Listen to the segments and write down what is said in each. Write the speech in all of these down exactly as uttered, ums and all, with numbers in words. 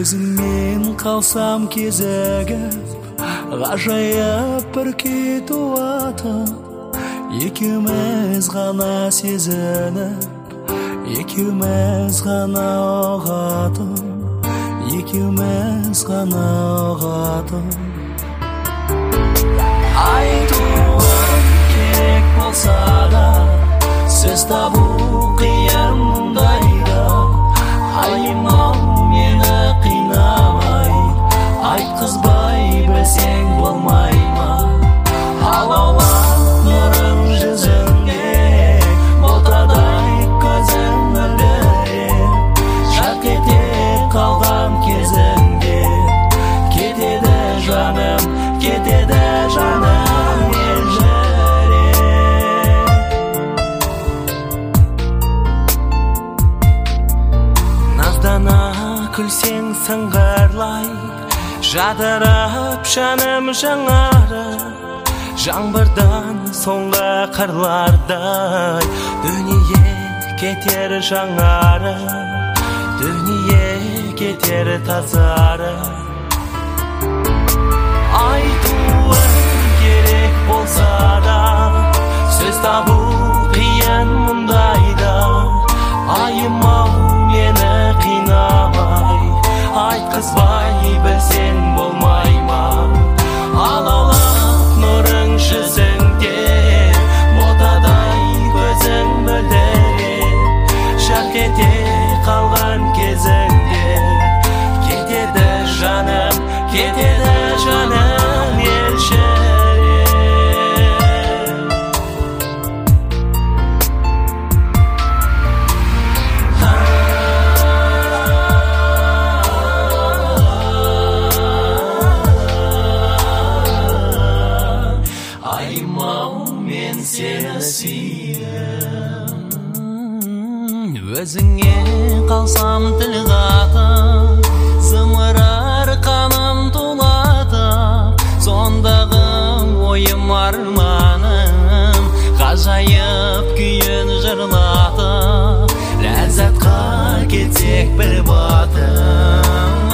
өзіңмен қалсам кезігіп ғажайып бір күй туады екеуміз ғана сезініп екеуміз ғана ұғатып екеуміз ғана ұғатып айтуым керек болса да сөз табу қиын мұндайда айым-ау мені қинамай айтқызбай білсең болмай ма алаулап нұрың жүзіңде ботадай көзің мөлдіреп жарқ ете қалған кезіңде кетеді жаным кетеді жаным елжіреп наздана күлсең сыңғырлай жадырап жаным жаңарып жаңбырдан соңғы қырлардай дүние кетер жаңарып дүние кетер тазарып айтуым керек болса да сөз табу қиын мұндайда айым-ау мені қинамай айтқызбай білсең болмай ма алаулап нұрың жүзіңде ботадай көзің мөлдіреп жарқ ете қалған кезіңде кетеді жаным кетеді жаным елжіреп айым-ау мен сені сүйем өзіңе қалсам тіл қатып зымырар қаным тулады сондағы ойым арманым ғажайып күйін жырлатып ләззатқа кетсек бір батып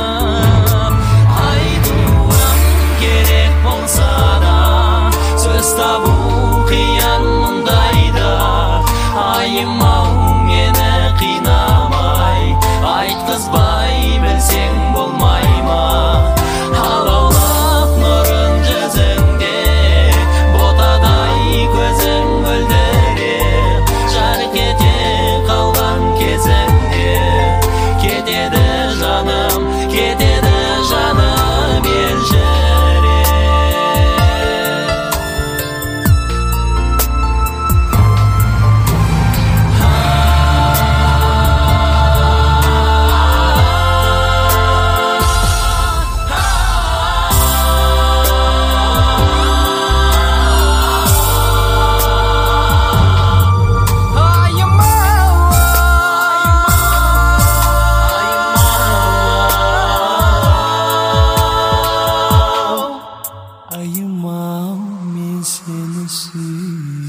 айтуым керек болса да сөз табу қиын мұндайда айым-ау мені қинамай айтқызбай білсең болмай ма алаулап нұрын жүзіңде ботадай көзің мөлдіреп жарқ ете қалған кезіңде кетеді жаным кетеді жаным елжіреп ayım-ау мен сені сүйем